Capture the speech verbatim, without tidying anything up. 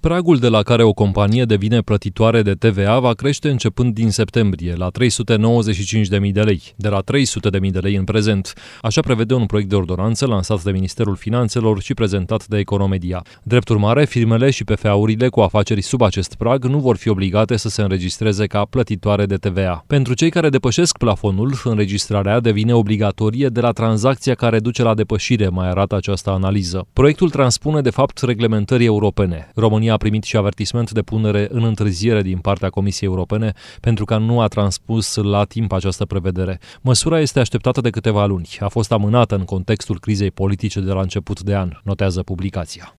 Pragul de la care o companie devine plătitoare de T V A va crește începând din septembrie la trei sute nouăzeci și cinci de mii de lei, de la trei sute de mii de lei în prezent. Așa prevede un proiect de ordonanță lansat de Ministerul Finanțelor și prezentat de Economedia. Drept urmare, firmele și P F A-urile cu afaceri sub acest prag nu vor fi obligate să se înregistreze ca plătitoare de T V A. Pentru cei care depășesc plafonul, înregistrarea devine obligatorie de la tranzacția care duce la depășire, mai arată această analiză. Proiectul transpune de fapt reglementări europene. România a primit și avertisment de punere în întârziere din partea Comisiei Europene pentru că nu a transpus la timp această prevedere. Măsura este așteptată de câteva luni. A fost amânată în contextul crizei politice de la început de an, notează publicația.